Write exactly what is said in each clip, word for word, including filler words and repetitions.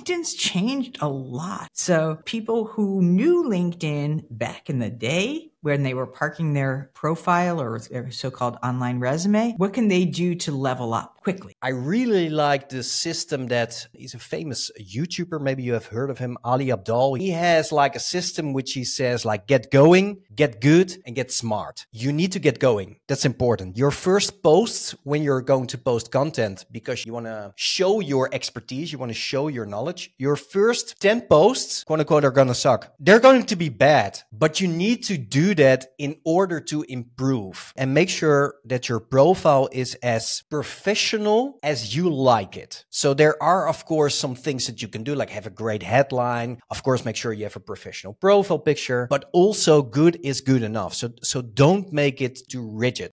LinkedIn's changed a lot. So people who knew LinkedIn back in the day when they were parking their profile or their so-called online resume, what can they do to level up quickly? I really like the system that he's a famous YouTuber. Maybe you have heard of him, Ali Abdaal. He has like a system which he says like get going, get good, and get smart. You need to get going. That's important. Your first posts when you're going to post content because you want to show your expertise, you want to show your knowledge. Your first ten posts, quote unquote, are going to suck. They're going to be bad, but you need to do that in order to improve and make sure that your profile is as professional as you like it. So there are, of course, some things that you can do, like have a great headline. Of course, make sure you have a professional profile picture, but also good is good enough. So, so don't make it too rigid.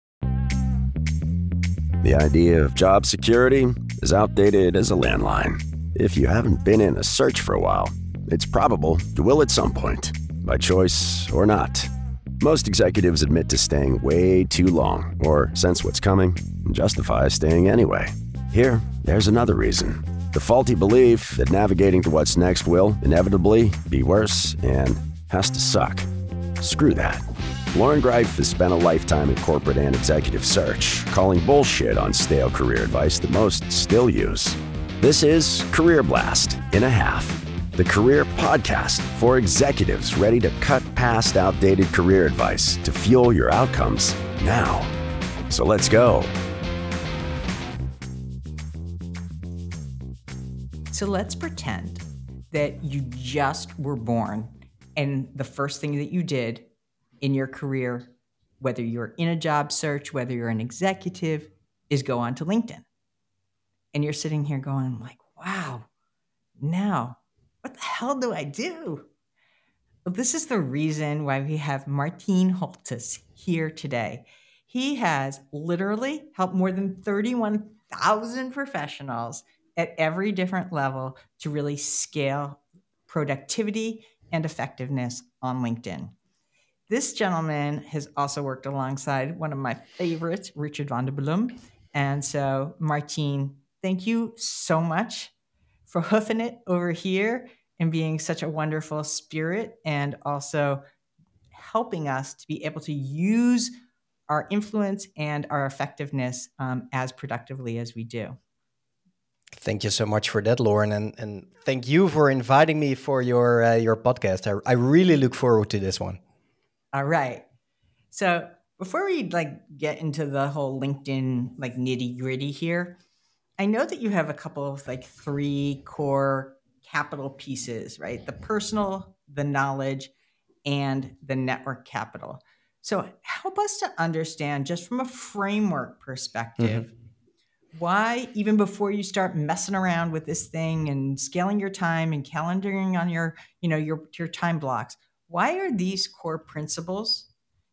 The idea of job security is outdated as a landline. If you haven't been in a search for a while, it's probable you will at some point, by choice or not. Most executives admit to staying way too long or sense what's coming and justify staying anyway. Here, there's another reason. The faulty belief that navigating to what's next will inevitably be worse and has to suck. Screw that. Lauren Greif has spent a lifetime in corporate and executive search, calling bullshit on stale career advice that most still use. This is Career Blast in a Half, the career podcast for executives ready to cut past outdated career advice to fuel your outcomes now. So let's go. So let's pretend that you just were born and the first thing that you did in your career, whether you're in a job search, whether you're an executive, is go onto LinkedIn. And you're sitting here going like, wow, now what the hell do I do? Well, this is the reason why we have Martijn Holtes here today. He has literally helped more than thirty-one thousand professionals at every different level to really scale productivity and effectiveness on LinkedIn. This gentleman has also worked alongside one of my favorites, Richard van der Bloem. And so, Martijn, thank you so much for hoofing it over here and being such a wonderful spirit and also helping us to be able to use our influence and our effectiveness um, as productively as we do. Thank you so much for that, Lauren, and and thank you for inviting me for your uh, your podcast. I, I really look forward to this one. All right. So before we like get into the whole LinkedIn like nitty gritty here, I know that you have a couple of like three core capital pieces, right? The personal, the knowledge, and the network capital. So help us to understand just from a framework perspective, mm-hmm. why even before you start messing around with this thing and scaling your time and calendaring on your, you know, your, your time blocks, why are these core principles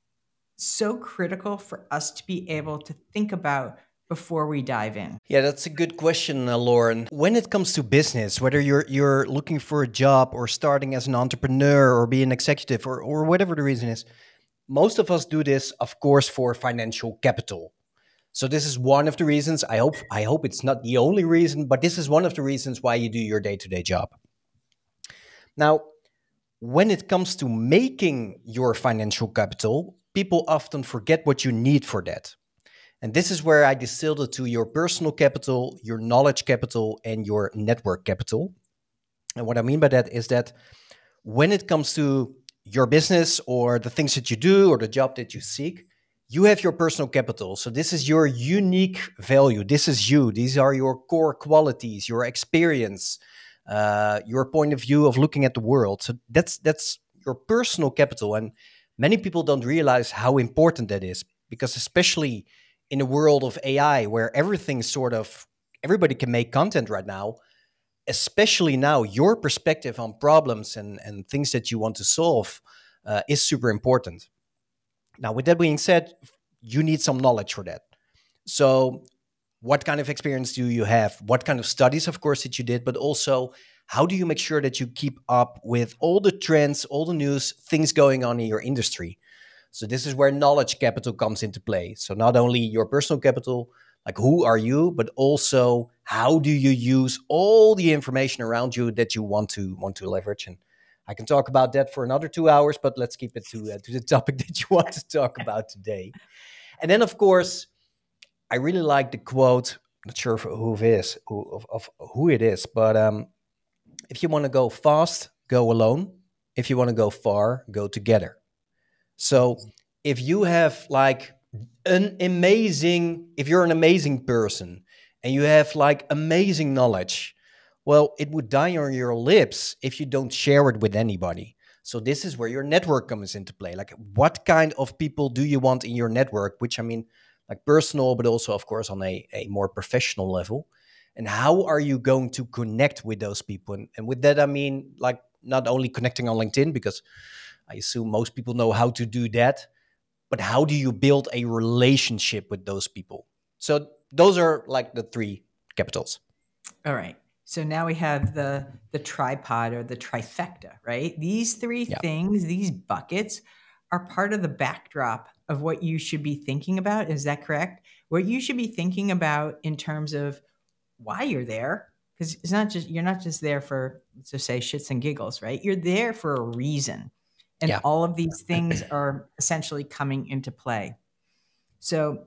so critical for us to be able to think about before we dive in? Yeah, that's a good question, uh, Lauren. When it comes to business, whether you're you're looking for a job or starting as an entrepreneur or be an executive or, or whatever the reason is, most of us do this, of course, for financial capital. So this is one of the reasons. I hope I hope it's not the only reason, but this is one of the reasons why you do your day-to-day job. Now, when it comes to making your financial capital, people often forget what you need for that. And this is where I distilled it to your personal capital, your knowledge capital, and your network capital. And what I mean by that is that when it comes to your business or the things that you do or the job that you seek, you have your personal capital. So this is your unique value. This is you. These are your core qualities, your experience, uh, your point of view of looking at the world. So that's that's your personal capital. And many people don't realize how important that is, because especially in a world of A I where everything sort of, everybody can make content right now, especially now, your perspective on problems and, and things that you want to solve uh, is super important. Now, with that being said, you need some knowledge for that. So what kind of experience do you have? What kind of studies, of course, that you did, but also how do you make sure that you keep up with all the trends, all the news, things going on in your industry? So this is where knowledge capital comes into play. So not only your personal capital, like who are you, but also how do you use all the information around you that you want to want to leverage? And I can talk about that for another two hours, but let's keep it to uh, to the topic that you want to talk about today. And then, of course, I really like the quote. Not sure who it is, who, of, of who it is, but um, if you want to go fast, go alone. If you want to go far, go together. So if you have like an amazing, if you're an amazing person and you have like amazing knowledge, well, it would die on your lips if you don't share it with anybody. So this is where your network comes into play. Like, what kind of people do you want in your network? Which, I mean, like personal, but also, of course, on a, a more professional level. And how are you going to connect with those people? And, and with that, I mean, like, not only connecting on LinkedIn, because I assume most people know how to do that, but how do you build a relationship with those people? So those are like the three capitals. All right. So now we have the the tripod or the trifecta, right? These three Yeah. things, these buckets are part of the backdrop of what you should be thinking about. Is that correct? What you should be thinking about in terms of why you're there, because it's not just, you're not just there for, let's just say, shits and giggles, right? You're there for a reason. And Yeah. all of these things are essentially coming into play. So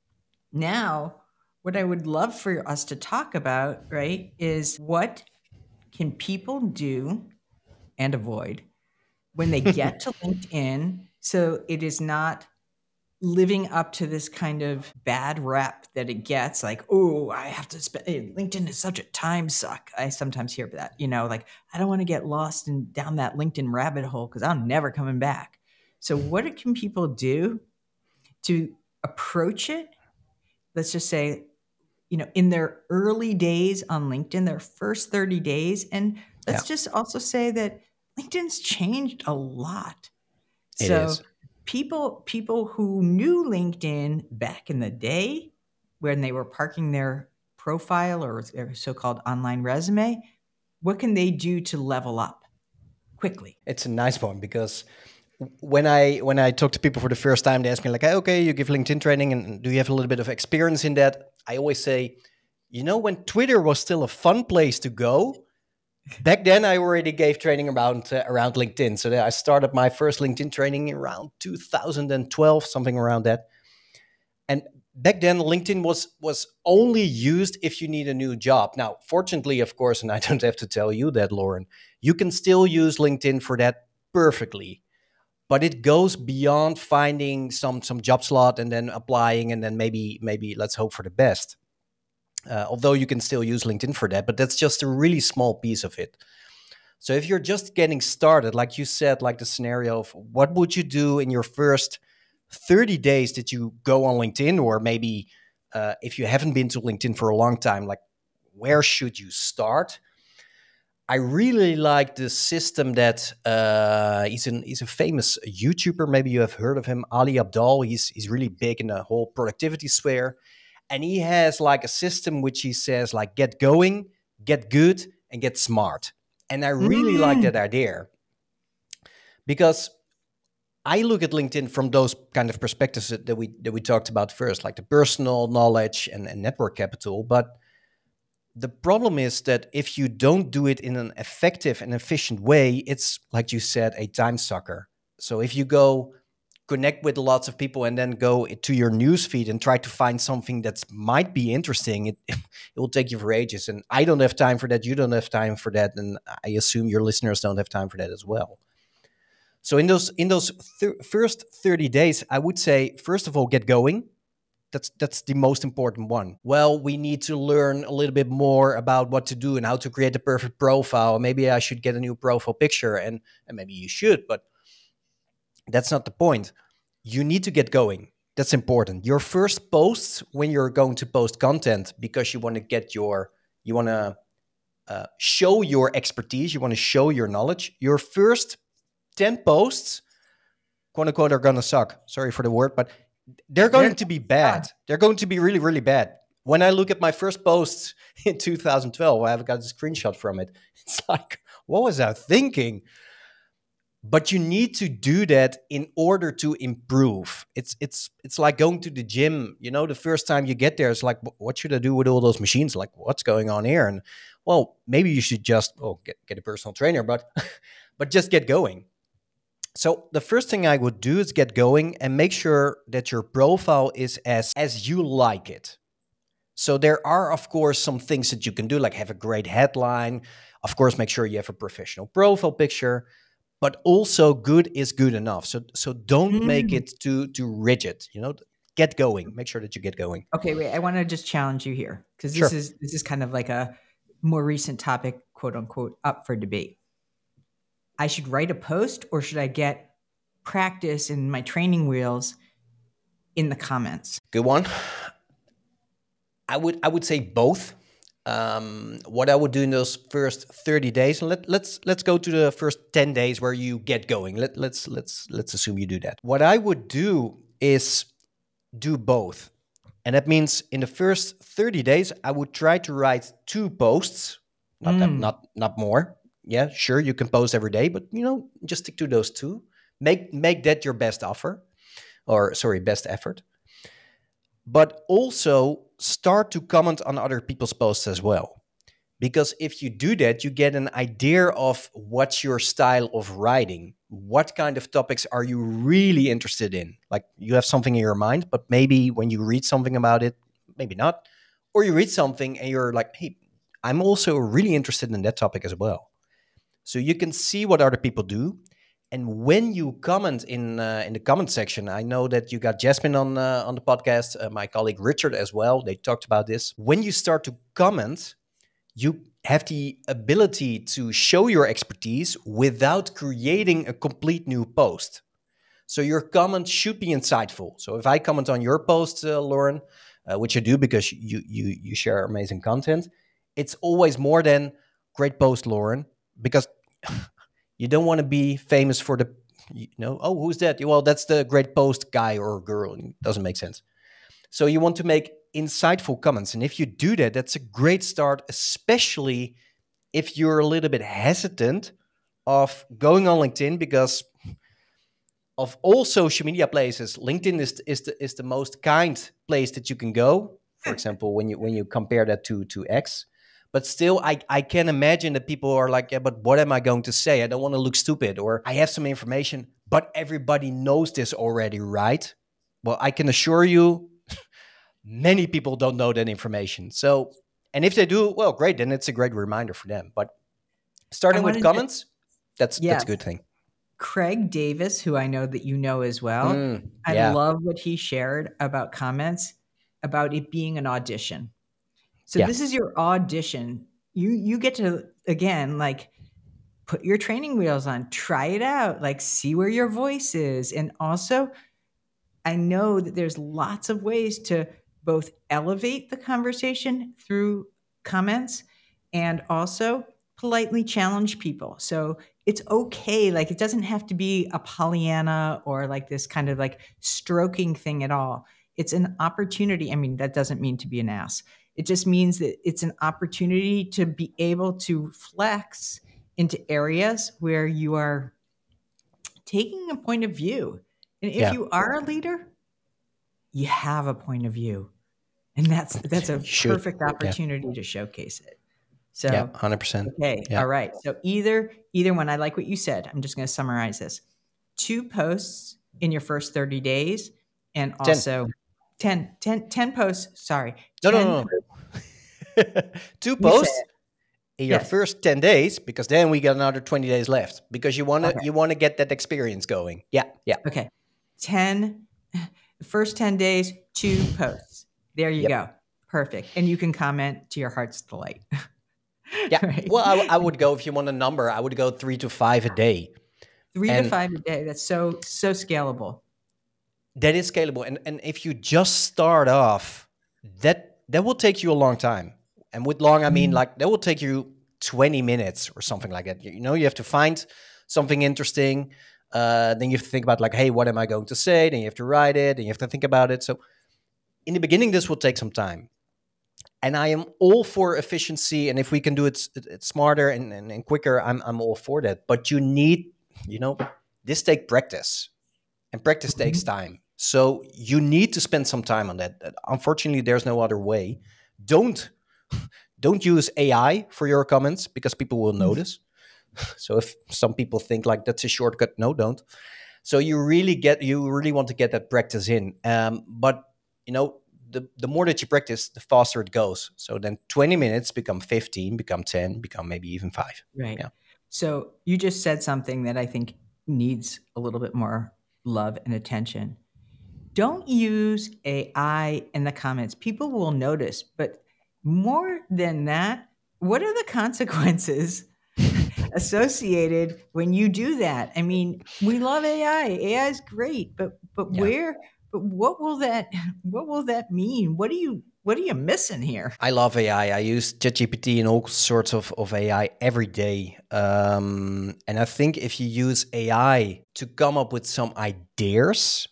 now what I would love for us to talk about, right, is what can people do and avoid when they get to LinkedIn, so it is not living up to this kind of bad rep that it gets, like, oh, I have to spend, LinkedIn is such a time suck. I sometimes hear that, you know, like, I don't want to get lost in down that LinkedIn rabbit hole because I'm never coming back. So what can people do to approach it? Let's just say, you know, in their early days on LinkedIn, their first thirty days. And let's Yeah. just also say that LinkedIn's changed a lot. It So is. people people who knew LinkedIn back in the day when they were parking their profile or their so-called online resume, what can they do to level up quickly? It's a nice one, because when I when I talk to people for the first time, they ask me like, hey, okay, you give LinkedIn training, and do you have a little bit of experience in that? I always say, you know, when Twitter was still a fun place to go, back then I already gave training around uh, around LinkedIn. So I started my first LinkedIn training around two thousand twelve, something around that. And back then, LinkedIn was was only used if you need a new job. Now, fortunately, of course, and I don't have to tell you that, Lauren, you can still use LinkedIn for that perfectly. But it goes beyond finding some some job slot and then applying, and then maybe maybe let's hope for the best. Uh, although you can still use LinkedIn for that, but that's just a really small piece of it. So if you're just getting started, like you said, like the scenario of what would you do in your first thirty days that you go on LinkedIn, or maybe uh, if you haven't been to LinkedIn for a long time, like where should you start? I really like the system that uh, he's an he's a famous YouTuber. Maybe you have heard of him, Ali Abdaal. He's he's really big in the whole productivity sphere, and he has like a system which he says like get going, get good, and get smart. And I really like that idea, because I look at LinkedIn from those kind of perspectives that that we that we talked about first, like the personal knowledge and, and network capital. But the problem is that if you don't do it in an effective and efficient way, it's, like you said, a time sucker. So if you go connect with lots of people and then go to your newsfeed and try to find something that might be interesting, it, it will take you for ages. And I don't have time for that. You don't have time for that. And I assume your listeners don't have time for that as well. So in those in those th- first thirty days, I would say, first of all, get going. That's that's the most important one. Well, we need to learn a little bit more about what to do and how to create the perfect profile. Maybe I should get a new profile picture, and, and maybe you should, but that's not the point. You need to get going. That's important. Your first posts, when you're going to post content, because you want to get your, you want to uh, show your expertise, you want to show your knowledge. Your first ten posts, quote unquote, are going to suck. Sorry for the word, but they're going they're, to be bad. They're going to be really, really bad. When I look at my first posts in two thousand twelve, I have got a screenshot from it. It's like, what was I thinking? but you need to do that in order to improve. It's it's it's like going to the gym. You know, the first time you get there, it's like, "Wh- what should I do with all those machines? Like, what's going on here?" And well, maybe you should just oh get get a personal trainer, but but just get going. So the first thing I would do is get going and make sure that your profile is as as you like it. So there are, of course, some things that you can do, like have a great headline. Of course, make sure you have a professional profile picture, but also good is good enough. So so don't make Mm. it too too rigid. You know, get going. Make sure that you get going. Okay, wait. I want to just challenge you here because this Sure. is this is kind of like a more recent topic, quote unquote, up for debate. I should write a post or should I get practice in my training wheels in the comments? Good one. I would I would say both. Um, what I would do in those first thirty days, and let, let's let's go to the first ten days where you get going. Let, let's let's let's assume you do that. What I would do is do both. And that means in the first thirty days, I would try to write two posts, not that, Mm. not not more. Yeah, sure, you can post every day, but you know, just stick to those two. Make make that your best offer, or sorry, best effort. But also start to comment on other people's posts as well. Because if you do that, you get an idea of what's your style of writing. What kind of topics are you really interested in? Like you have something in your mind, but maybe when you read something about it, maybe not. Or you read something and you're like, hey, I'm also really interested in that topic as well. So you can see what other people do. And when you comment in uh, in the comment section, I know that you got Jasmine on uh, on the podcast, uh, my colleague Richard as well. They talked about this. When you start to comment, you have the ability to show your expertise without creating a complete new post. So your comment should be insightful. So if I comment on your post, uh, Lauren, uh, which I do because you you you share amazing content, it's always more than great post, Lauren, because you don't want to be famous for the you know oh who's that? Well, that's the great post guy or girl. It doesn't make sense. So you want to make insightful comments. And if you do that, that's a great start, especially if you're a little bit hesitant of going on LinkedIn because of all social media places, LinkedIn is, is, the, is the most kind place that you can go. For example, when you when you compare that to, to X. But still, I, I can imagine that people are like, yeah, but what am I going to say? I don't want to look stupid. Or I have some information, but everybody knows this already, right? Well, I can assure you, many people don't know that information. So, and if they do, well, great. Then it's a great reminder for them. But I starting with wanted to, comments, that's that's a yes, good thing. Craig Davis, who I know that you know as well. Mm, I yeah, love what he shared about comments, about it being an audition. So yeah, this is your audition. You you get to again like put your training wheels on, try it out, like see where your voice is. And also, I know that there's lots of ways to both elevate the conversation through comments and also politely challenge people. So it's okay. Like it doesn't have to be a Pollyanna or like this kind of like stroking thing at all. It's an opportunity. I mean, that doesn't mean to be an ass. It just means that it's an opportunity to be able to flex into areas where you are taking a point of view. And if yeah. you are a leader, you have a point of view. And that's that's a You should. perfect Yeah, opportunity to showcase it. yeah, So, one hundred percent. okay, Yeah, all right. So either either one, I like what you said. I'm just going to summarize this. Two posts in your first thirty days and ten. also ten, ten, ten posts, sorry, No, no, ten no. no. Two you say posts it. in your Yes. first ten days, because then we got another twenty days left. Because you wanna Okay. you wanna get that experience going. Yeah, yeah, Okay. ten the first ten days, two posts. There you yep. go. Perfect. And you can comment to your heart's delight. Yeah. Right. Well, I, w- I would go if you want a number. I would go three to five a day, Three to and five a day. That's so so scalable. that is scalable. And and if you just start off, that that will take you a long time. And with long, I mean Mm. like that will take you twenty minutes or something like that. You, you know, you have to find something interesting. Uh, then you have to think about like, hey, what am I going to say? Then you have to write it. Then you have to think about it. So in the beginning, this will take some time. And I am all for efficiency. And if we can do it, it, it smarter and, and, and quicker, I'm I'm all for that. But you need you know, this take practice, and practice takes Mhm. time. So you need to spend some time on that. Unfortunately, there's no other way. Don't don't use A I for your comments because people will notice. So if some people think like that's a shortcut, no, don't. So you really get you really want to get that practice in. Um, but you know, the the more that you practice, the faster it goes. So then twenty minutes become fifteen, become ten, become maybe even five. Right. Yeah. So you just said something that I think needs a little bit more love and attention. Don't use A I in the comments. People will notice, but more than that, what are the consequences associated when you do that? I mean, we love A I. A I is great, but but Yeah. where but what will that what will that mean? What are you what are you missing here? I love A I. I I use ChatGPT and all sorts of, of A I every day. Um, and I think if you use A I to come up with some ideas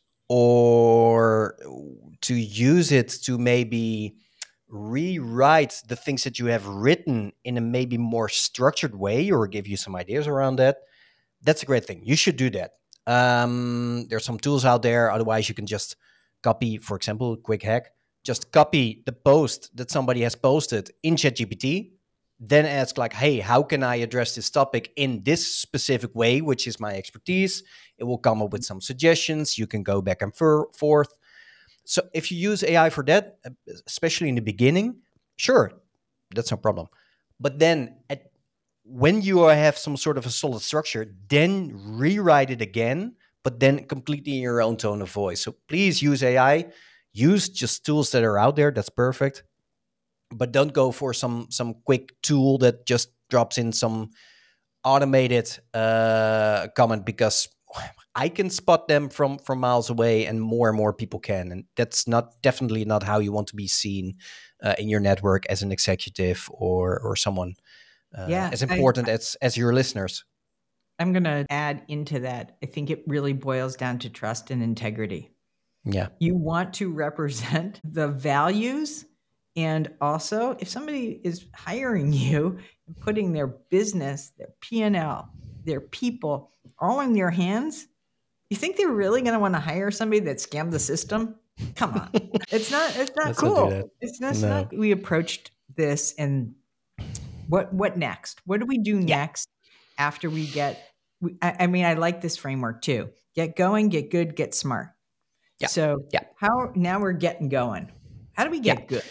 or to use it to maybe rewrite the things that you have written in a maybe more structured way or give you some ideas around that, that's a great thing. You should do that. Um, there's some tools out there. Otherwise, you can just copy, for example, quick hack, just copy the post that somebody has posted in ChatGPT, then ask like, hey, how can I address this topic in this specific way, which is my expertise? It will come up with some suggestions. You can go back and for- forth. So if you use A I for that, especially in the beginning, sure, that's no problem. But then at, when you have some sort of a solid structure, then rewrite it again, but then completely in your own tone of voice. So please use A I. Use just tools that are out there. That's perfect. But don't go for some some quick tool that just drops in some automated uh, comment, because I can spot them from from miles away, and more and more people can, and that's not definitely not how you want to be seen uh, in your network as an executive or or someone uh, Yeah, as I important as as your listeners. I'm going to add into that. I think it really boils down to trust and integrity. Yeah, You want to represent the values. And also, if somebody is hiring you and putting their business, their P and L, their people all in your hands, you think they're really going to want to hire somebody that scammed the system? Come on. It's not it's not let's not do that. cool. It's that's No. not we approached this, and what what next? What do we do Yeah, next after we get we, I, I mean, I like this framework too. Get going, get good, get smart. yeah, So yeah, how now we're getting going. How do we yeah. get good?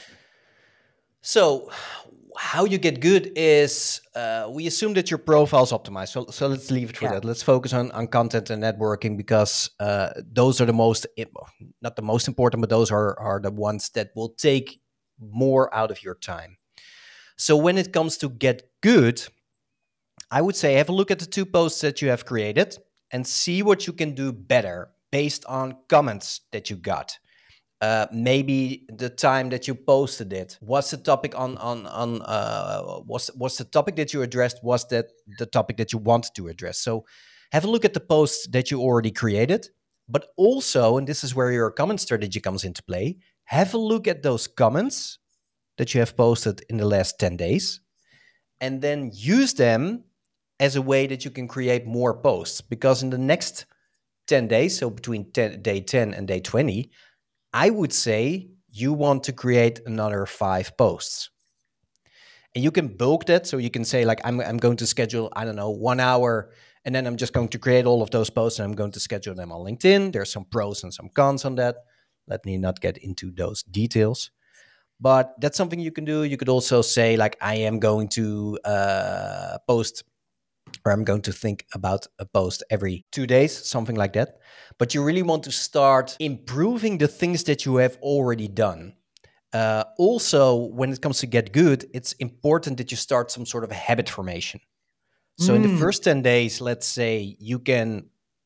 So how you get good is uh, we assume that your profile is optimized. So, so let's leave it for Yeah. that. Let's focus on, on content and networking, because uh, those are the most, not the most important, but those are, are the ones that will take more out of your time. So when it comes to get good, I would say have a look at the two posts that you have created and see what you can do better based on comments that you got. Uh, maybe the time that you posted it, was the topic on on on uh, was was the topic that you addressed, was that the topic that you wanted to address? So have a look at the posts that you already created, but also, and this is where your comment strategy comes into play, have a look at those comments that you have posted in the last ten days, and then use them as a way that you can create more posts, because in the next ten days, so between ten, day ten and day twenty, I would say you want to create another five posts. And you can bulk that. So you can say, like, I'm, I'm going to schedule, I don't know, one hour, and then I'm just going to create all of those posts and I'm going to schedule them on LinkedIn. There's some pros and some cons on that. Let me not get into those details. But that's something you can do. You could also say, like, I am going to uh, post, or I'm going to think about a post every two days, something like that. But you really want to start improving the things that you have already done. Uh, also, when it comes to get good, it's important that you start some sort of habit formation. So in the Mm, first ten days, let's say you can,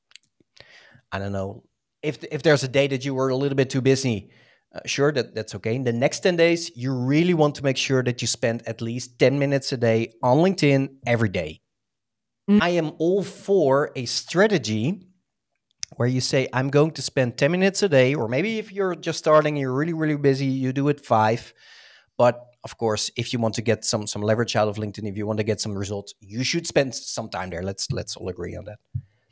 I don't know, if if there's a day that you were a little bit too busy, uh, sure, that, that's okay. In the next ten days, you really want to make sure that you spend at least ten minutes a day on LinkedIn every day. mm, I am all for a strategy where you say, I'm going to spend ten minutes a day, or maybe if you're just starting, you're really, really busy, you do it five. But of course, if you want to get some some leverage out of LinkedIn, if you want to get some results, you should spend some time there. Let's let's all agree on that.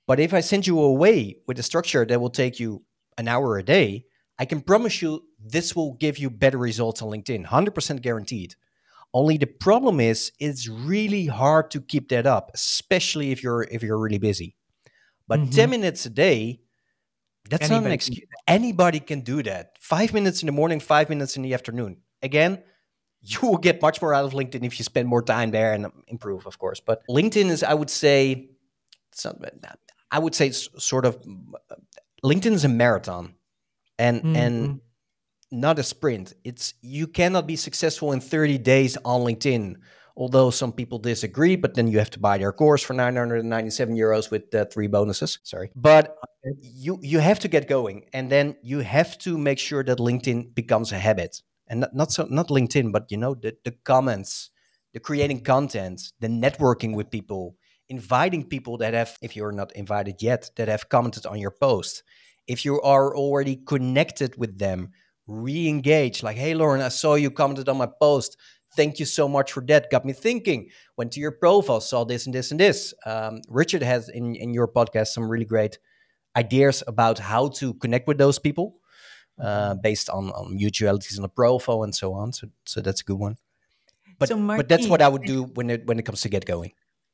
But if I send you away with a structure that will take you an hour a day, I can promise you this will give you better results on LinkedIn, one hundred percent guaranteed. Only the problem is it's really hard to keep that up, especially if you're if you're really busy. But ten Mm-hmm. minutes a day, that's not an Anybody can do excuse. Anybody can do that. Five minutes in the morning, five minutes in the afternoon. Again, you will get much more out of LinkedIn if you spend more time there and improve, of course. But LinkedIn is, I would say, it's not, I would say, it's sort of LinkedIn is a marathon, and that. and Mm-hmm. not a sprint. It's you cannot be successful in thirty days on LinkedIn. Although some people disagree, but then you have to buy their course for nine hundred ninety-seven euros with uh, three bonuses. Sorry. But you you have to get going, and then you have to make sure that LinkedIn becomes a habit. And not, not so not LinkedIn, but you know, the, the comments, the creating content, the networking with people, inviting people that have, if you're not invited yet, that have commented on your post. If you are already connected with them, re-engage, like, hey Lauren, I saw you commented on my post, thank you so much for that, got me thinking, went to your profile, saw this and this and this. um, Richard has in, in your podcast some really great ideas about how to connect with those people, uh, based on, on mutualities on the profile and so on, so so that's a good one. So, but but that's what Martine, I would do when it when it comes to get going.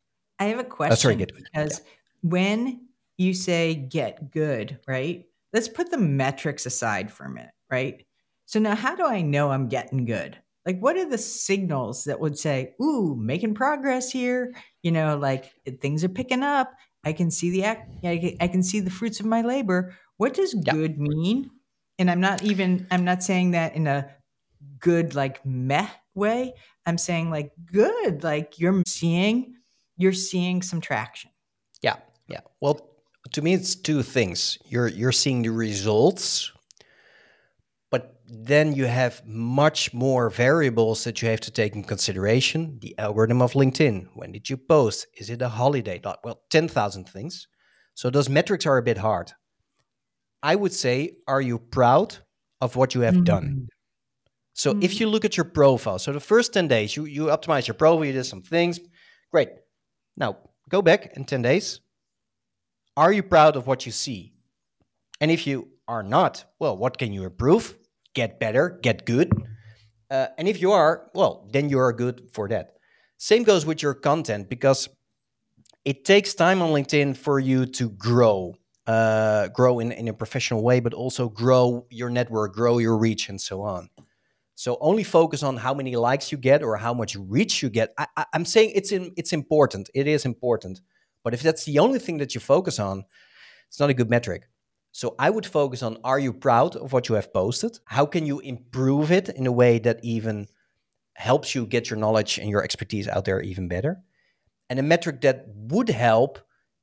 I have a Uh, sorry, question get going. Yeah. because when you say get good, right? Let's put the metrics aside for a minute, right? So now how do I know I'm getting good? Like what are the signals that would say, "Ooh, making progress here." You know, like things are picking up. I can see the act I can I can see the fruits of my labor. What does Yeah. good mean? And I'm not even I'm not saying that in a good like meh way. I'm saying like good, like you're seeing you're seeing some traction. Yeah, yeah. Well, to me, it's two things. You're you're seeing the results, but then you have much more variables that you have to take in consideration. The algorithm of LinkedIn. When did you post? Is it a holiday? Not well, ten thousand things. So those metrics are a bit hard. I would say, are you proud of what you have done? Mhm. So if Mhm. you look at your profile, so the first ten days, you you optimize your profile, you did some things, great. Now go back in ten days. Are you proud of what you see? And if you are not, well, what can you improve? Get better, get good. Uh, and if you are, well, then you are good for that. Same goes with your content, because it takes time on LinkedIn for you to grow, uh, grow in, in a professional way, but also grow your network, grow your reach, and so on. So only focus on how many likes you get or how much reach you get. I, I, I'm saying it's in, it's important. It is important. But if that's the only thing that you focus on, it's not a good metric. So I would focus on, are you proud of what you have posted? How can you improve it in a way that even helps you get your knowledge and your expertise out there even better? And a metric that would help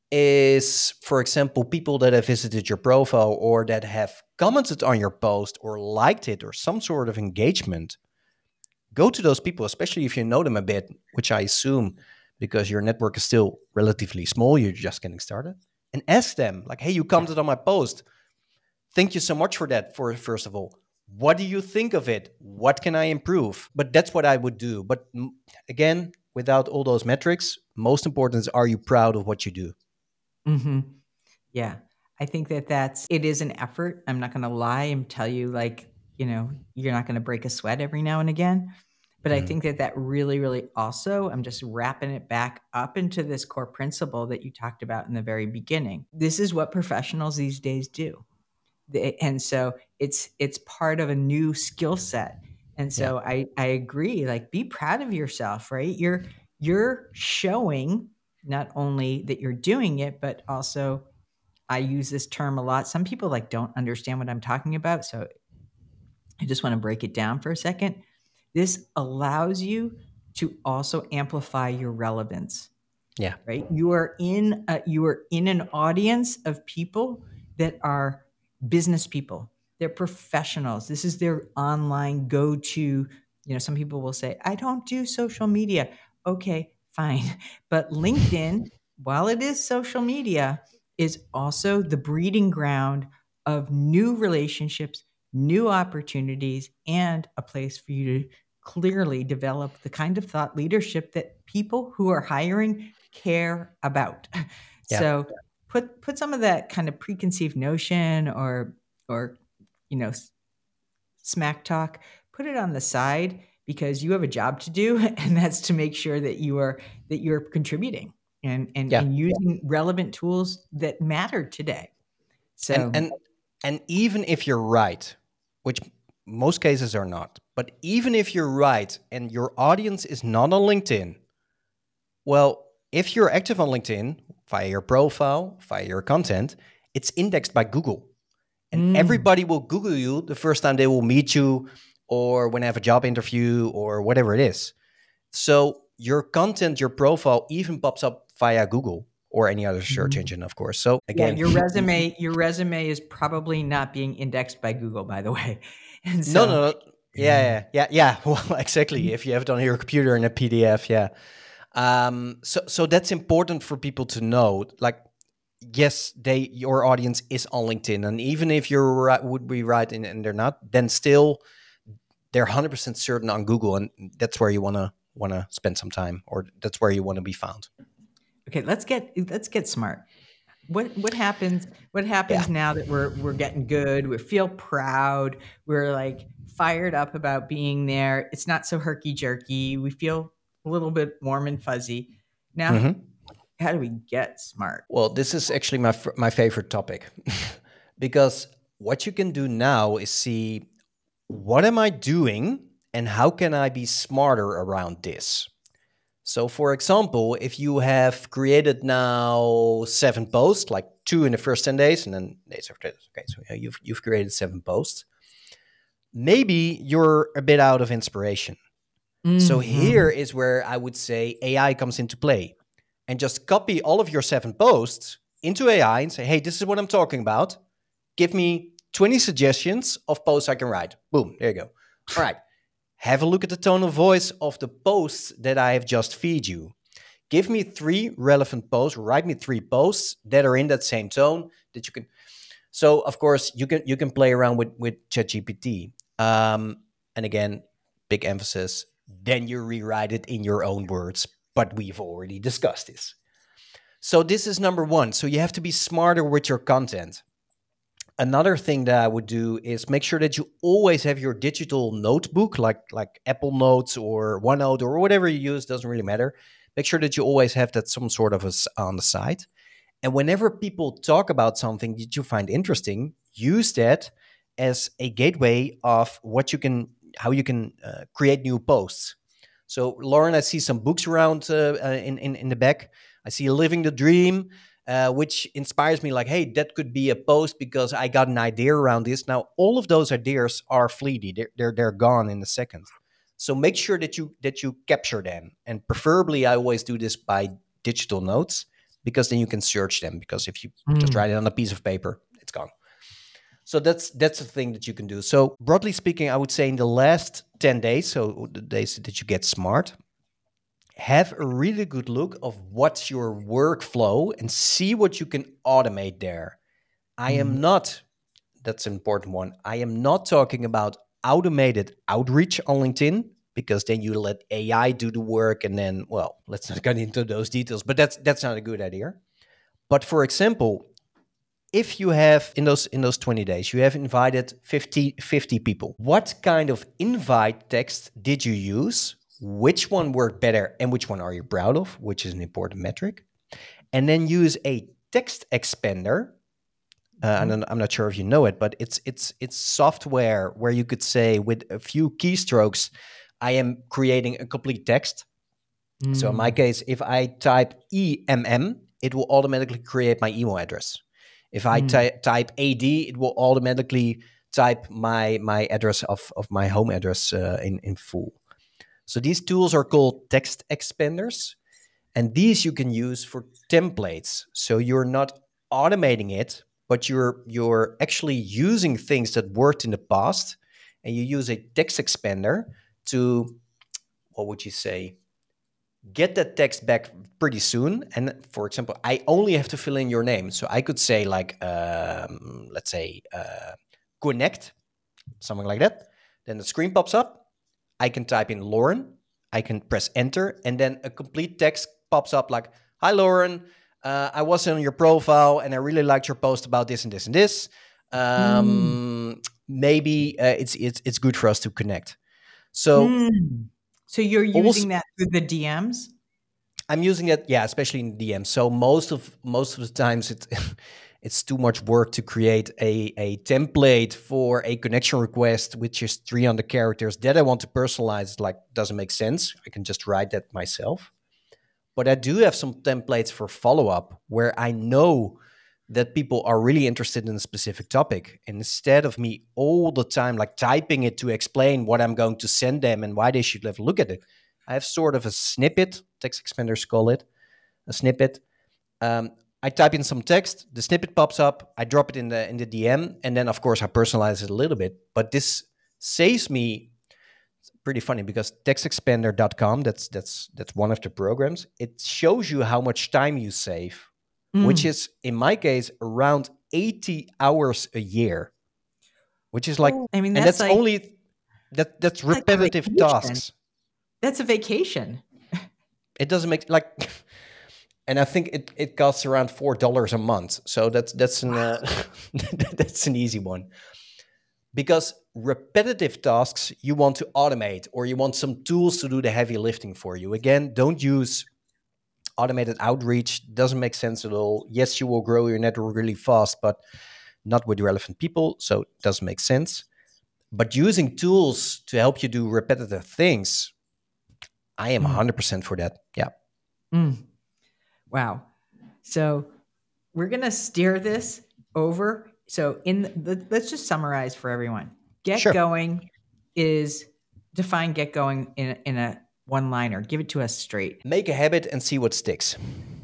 is, for example, people that have visited your profile or that have commented on your post or liked it or some sort of engagement. Go to those people, especially if you know them a bit, which I assume, because your network is still relatively small, you're just getting started, and ask them, like, hey, you commented on my post. Thank you so much for that, for first of all. What do you think of it? What can I improve? But that's what I would do. But again, without all those metrics, most important is, are you proud of what you do? Mhm. Yeah. I think that that's it is an effort. I'm not going to lie and tell you like, you know, you're not going to break a sweat every now and again. But I Mm. think that that really, really also, I'm just wrapping it back up into this core principle that you talked about in the very beginning. This is what professionals these days do. They- And so it's it's part of a new skill set. And Yeah. so I I agree, like be proud of yourself, right? You're you're showing not only that you're doing it, but also I use this term a lot. Some people like don't understand what I'm talking about, so I just want to break it down for a second. This allows you to also amplify your relevance, Yeah. right? You are in a, you are in an audience of people that are business people. They're professionals. This is their online go-to. You know, some people will say, "I don't do social media." Okay, fine. But LinkedIn, while it is social media, is also the breeding ground of new relationships, new opportunities, and a place for you to clearly develop the kind of thought leadership that people who are hiring care about. Yeah. So put put some of that kind of preconceived notion or or you know smack talk, put it on the side because you have a job to do, and that's to make sure that you are that you're contributing and and, Yeah. and using relevant tools that matter today. So And and and even if you're right, which most cases are not, but even if you're right and your audience is not on LinkedIn, well, if you're active on LinkedIn via your profile, via your content, it's indexed by Google. And mm, everybody will Google you the first time they will meet you or when they have a job interview or whatever it is. So your content, your profile even pops up via Google or any other search mhm. engine, of course. So Yeah, again, your resume your resume is probably not being indexed by Google, by the way. And no, so no, no. Yeah, yeah, yeah, yeah. Well, exactly. If you have it on your computer in a P D F, yeah. Um, so, so that's important for people to know. Like, yes, they your audience is on LinkedIn, and even if you right, would be right and, and they're not, then still they're one hundred percent certain on Google, and that's where you want to want to spend some time, or that's where you want to be found. okay, let's get let's get smart. What what happens what Yeah. happens now that we're we're getting good, we feel proud, we're like fired up about being there. It's not so herky jerky. We feel a little bit warm and fuzzy. Now, hmm how do we get smart? Well, this is actually my f- my favorite topic because what you can do now is see what am I doing and how can I be smarter around this. So, for example, if you have created now seven posts, like two in the first ten days, and then days after that, okay, so yeah, you've you've created seven posts. Maybe you're a bit out of inspiration. So here Mhm. is where I would say A I comes into play, and just copy all of your seven posts into A I and say, "Hey, this is what I'm talking about. Give me twenty suggestions of posts I can write." Boom, there you go. All right. Have a look at the tone of voice of the posts that I have just feed you. Give me three relevant posts. Write me three posts that are in that same tone that you can. So of course you can you can play around with with ChatGPT. Um, and again, big emphasis. Then you rewrite it in your own words. But we've already discussed this. So this is number one. So you have to be smarter with your content. Another thing that I would do is make sure that you always have your digital notebook, like like Apple Notes or OneNote or whatever you use. Doesn't really matter. Make sure that you always have that some sort of a s on the side. And whenever people talk about something that you find interesting, use that as a gateway of what you can, how you can uh, create new posts. So, Lauren, I see some books around uh, uh, in, in in the back. I see Living the Dream, uh, which inspires me. Like, hey, that could be a post because I got an idea around this. Now, all of those ideas are fleeting; they're they're, they're gone in a second. So make sure that you that you capture them, and preferably, I always do this by digital notes because then you can search them. Because if you just Mm. write it on a piece of paper, it's gone. So that's that's the thing that you can do. So broadly speaking, I would say in the last ten days, so the days that you get smart, have a really good look of what's your workflow and see what you can automate there. I Mhm. am not, that's an important one. I am not talking about automated outreach on LinkedIn because then you let A I do the work and then, well, let's not get into those details, but that's that's not a good idea. But for example, if you have in those in those twenty days you have invited fifty fifty people, what kind of invite text did you use, which one worked better and which one are you proud of, which is an important metric, and then use a text expander. uh, and Mhm. I'm I'm not sure if you know it, but it's it's it's software where you could say with a few keystrokes I am creating a complete text. So in my Mm. case, if I type E M M, it will automatically create my email address. If I Mm. ty- type A D, it will automatically type my my address of, of my home address uh, in, in full. So these tools are called text expanders, and these you can use for templates. So you're not automating it, but you're you're actually using things that worked in the past, and you use a text expander to, what would you say, get that text back pretty soon. And for example, I only have to fill in your name. So I could say like, um, let's say, uh, connect, something like that. Then the screen pops up. I can type in Lauren. I can press enter, and then a complete text pops up like, "Hi, Lauren. uh, I was on your profile and I really liked your post about this and this and this. Mm. Um, maybe uh, it's it's it's good for us to connect. So Mm. So you're also, using that through the D Ms? I'm using it, yeah, especially in D M. So most of most of the times it it's too much work to create a a template for a connection request, which is three hundred characters that I want to personalize. Like, doesn't make sense. I can just write that myself. But I do have some templates for follow up where I know that people are really interested in a specific topic. And instead of me all the time like typing it to explain what I'm going to send them and why they should have a look at it, I have sort of a snippet, text expanders call it, a snippet. Um, I type in some text, the snippet pops up, I drop it in the in the D M, and then of course I personalize it a little bit. But this saves me, pretty funny because text expander dot com, that's that's that's one of the programs. It shows you how much time you save, which Mm. is in my case around eighty hours a year, which is like, Oh, I mean, and that's that's like only that that's like a repetitive vacation. tasks. That's a vacation. It doesn't make like, and I think it, it costs around four dollars a month. So that's that's an uh, that's an easy one, because repetitive tasks you want to automate or you want some tools to do the heavy lifting for you. Again, don't use automated outreach. Doesn't make sense at all. Yes, you will grow your network really fast, but not with relevant people. So it doesn't make sense. But using tools to help you do repetitive things, I am Mm. one hundred percent for that. Yeah. Mm. Wow. So we're going to steer this over. So in the, let's just summarize for everyone. Get Sure. going is define get going in, in a one liner. Give it to us straight. Make a habit and see what sticks.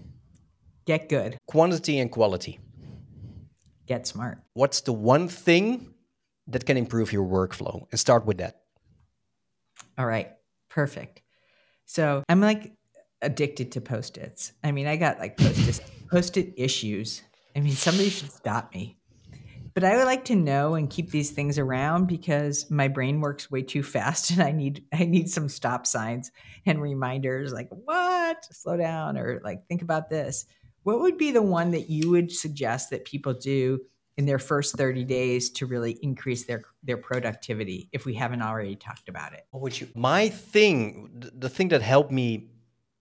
Get good. Quantity and quality. Get smart. What's the one thing that can improve your workflow? And start with that. All right. Perfect. So I'm like addicted to Post-its. I mean, I got like Post-it Post-it issues. I mean, somebody should stop me. But I would like to know and keep these things around because my brain works way too fast and I need I need some stop signs and reminders like, what? Slow down, or like, think about this. What would be the one that you would suggest that people do in their first thirty days to really increase their their productivity if we haven't already talked about it? What would you? My thing, th- the thing that helped me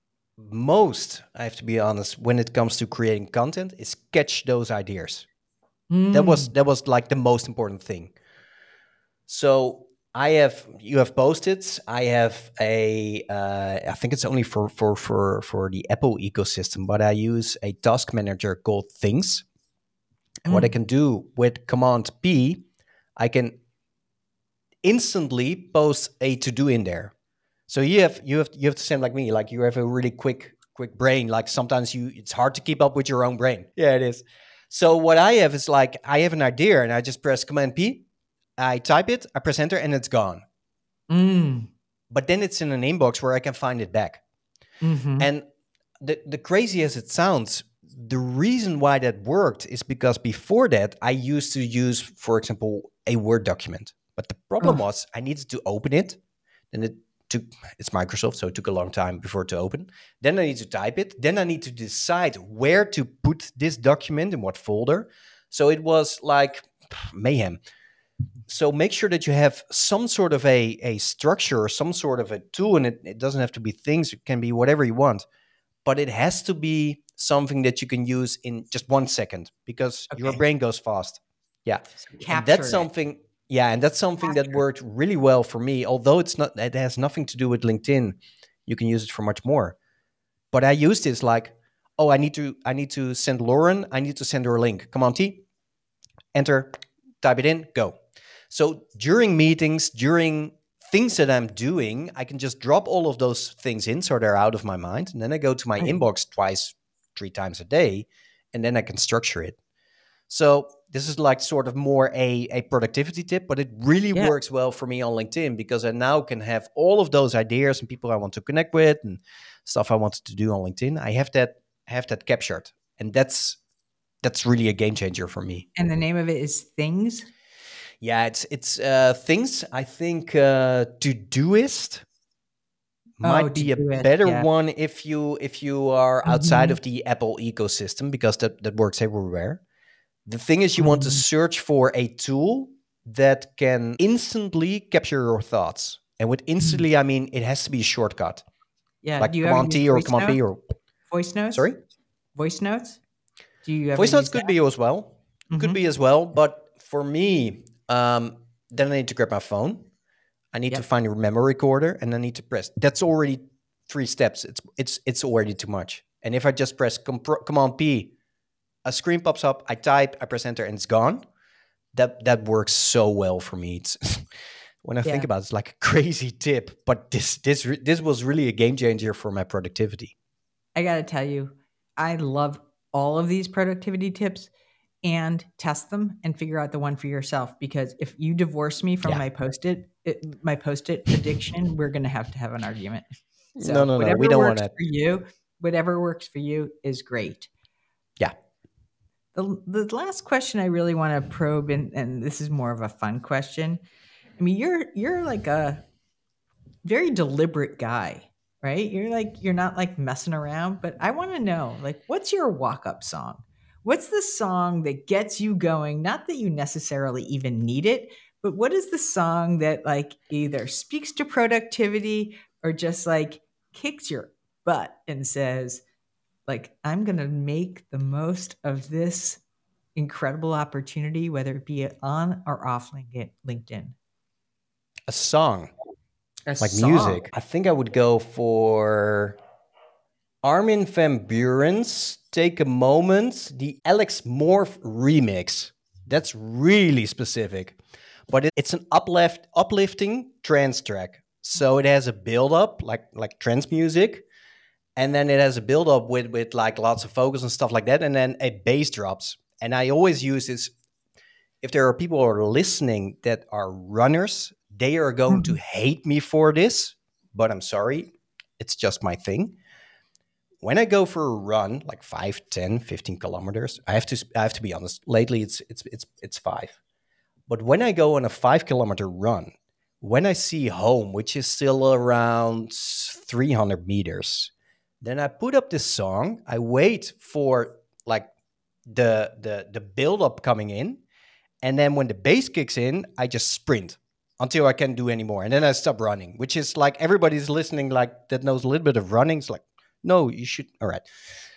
most, I have to be honest, when it comes to creating content, is catch those ideas. That was Mm. that was like the most important thing. So I have you have Post-its. I have a uh, I think it's only for for for for the Apple ecosystem, but I use a task manager called Things. And what I Mm. can do with Command P, I can instantly post a to do in there. So you have you have you have the same like me, like you have a really quick quick brain. Like sometimes you it's hard to keep up with your own brain. Yeah, it is. So what I have is like I have an idea and I just press Command P, I type it, I press enter, and it's gone. Mm. But then it's in an inbox where I can find it back. Mm-hmm. And the the crazy as it sounds, the reason why that worked is because before that I used to use, for example, a Word document. But the problem Ugh. was I needed to open it, and it took it's Microsoft, so it took a long time before it to open. Then I need to type it. Then I need to decide where to put this document in what folder. So it was like mayhem. So make sure that you have some sort of a, a structure or some sort of a tool, and it, it doesn't have to be things, it can be whatever you want. But it has to be something that you can use in just one second because your Okay. brain goes fast. Yeah. And Capture that's it. something, yeah, and that's something that worked really well for me. Although it's not, it has nothing to do with LinkedIn. You can use it for much more. But I used this like, oh, I need to, I need to send Lauren, I need to send her a link. Come on, T. Enter, type it in, go. So during meetings, during things that I'm doing, I can just drop all of those things in so they're out of my mind. And then I go to my Right. inbox twice, three times a day, and then I can structure it. So this is like sort of more a, a productivity tip, but it really Yeah. works well for me on LinkedIn because I now can have all of those ideas and people I want to connect with and stuff I wanted to do on LinkedIn. I have that have that captured. And that's that's really a game changer for me. And the name of it is Things. Yeah, it's it's uh, things. I think uh, Todoist. might Oh, be a to do it, better yeah. one if you if you are outside Mhm. of the Apple ecosystem, because that, that works everywhere. The thing is, you want to Mhm. search for a tool that can instantly capture your thoughts. And with Mhm. instantly, I mean it has to be a shortcut, Yeah. Do like you ever Command use T or voice Command P notes? or Voice notes? sorry. Voice notes? Do you ever Voice notes use could that? be as well. Could Mhm. be as well. But for me, um, then I need to grab my phone. I need to Yep. find a memory recorder, and I need to press. That's already three steps. It's it's it's already too much. And if I just press com- Command P, a screen pops up. I type, I press enter, and it's gone. That that works so well for me. It's when I think Yeah. about it, it's like a crazy tip, but this this re- this was really a game changer for my productivity. I got to tell you, I love all of these productivity tips, and test them and figure out the one for yourself. Because if you divorce me from Yeah. my post-it, it, my post-it addiction, we're going to have to have an argument. No, So no, no. We whatever don't want works that. for you, whatever works for you is great. Yeah. The, the last question I really want to probe, and, and this is more of a fun question. I mean, you're you're like a very deliberate guy, right? You're like you're not like messing around, but I want to know, like, what's your walk-up song? What's the song that gets you going? Not that you necessarily even need it, but what is the song that like either speaks to productivity or just like kicks your butt and says, like, I'm going to make the most of this incredible opportunity, whether it be on or off Link- LinkedIn? A song, A like song. music. I think I would go for Armin van Buuren's Take a Moment, the Alex Morph remix. That's really specific. But it, it's an uplift, uplifting trance track. So it has a build up, like like trance music, and then it has a build up with with like lots of focus and stuff like that, and then a bass drops. And I always use this if there are people who are listening that are runners, they are going to Mhm. hate me for this, but I'm sorry. It's just my thing. When I go for a run, like five, ten, fifteen kilometers, I have to I have to be honest. Lately it's it's it's it's five. But when I go on a five kilometer run, when I see home, which is still around three hundred meters, then I put up this song. I wait for like the the the build up coming in, and then when the bass kicks in, I just sprint until I can't do anymore, and then I stop running. Which is like everybody's listening, like that knows a little bit of running. It's like, no, you should. All right.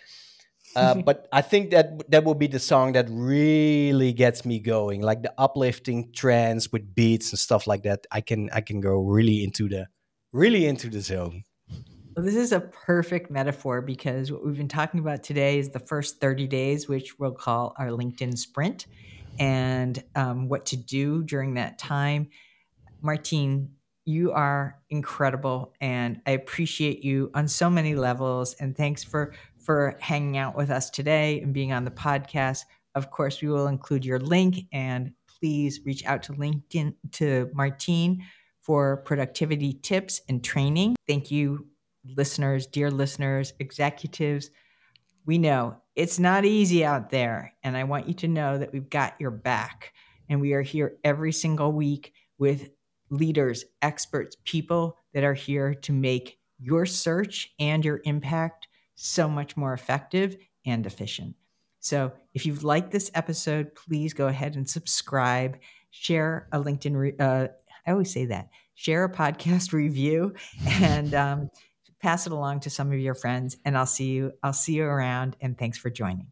Uh, but I think that that will be the song that really gets me going, like the uplifting trance with beats and stuff like that. I can I can go really into the really into the zone. Well, this is a perfect metaphor because what we've been talking about today is the first thirty days, which we'll call our LinkedIn sprint, and um, what to do during that time. Martine, you are incredible, and I appreciate you on so many levels. And thanks for for hanging out with us today and being on the podcast. Of course, we will include your link, and please reach out to LinkedIn to Martine for productivity tips and training. Thank you, listeners, dear listeners, executives. We know it's not easy out there, and I want you to know that we've got your back, and we are here every single week with leaders, experts, people that are here to make your search and your impact so much more effective and efficient. So if you've liked this episode, please go ahead and subscribe, share a LinkedIn, re- uh, I always say that, share a podcast review, and um, pass it along to some of your friends. And I'll see you, I'll see you around, and thanks for joining.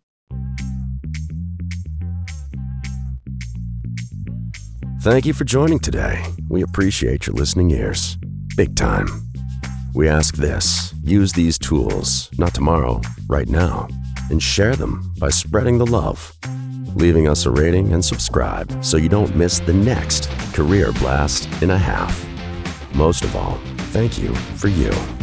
Thank you for joining today. We appreciate your listening ears. Big time. We ask this: use these tools, not tomorrow, right now, and share them by spreading the love, leaving us a rating and subscribe so you don't miss the next career blast in a half. Most of all, thank you for you.